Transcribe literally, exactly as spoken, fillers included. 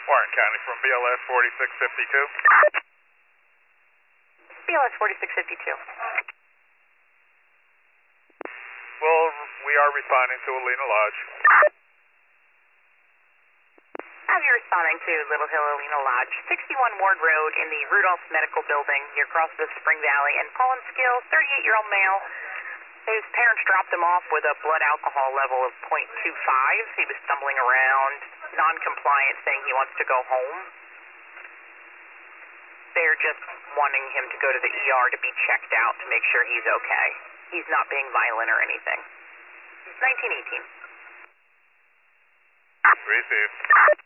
Warren County from B L S forty-six fifty-two. B L S forty-six fifty-two. Well, we are responding to Alina Lodge. Have you responding to Little Hill Alina Lodge, sixty-one Ward Road in the Rudolph Medical Building. You're across the Spring Valley and Colin Skill, thirty-eight-year-old male. His parents dropped him off with a blood alcohol level of point two five. He was stumbling around, non-compliant, saying he wants to go home. They're just wanting him to go to the E R to be checked out to make sure he's okay. He's not being violent or anything. nineteen eighteen. Received.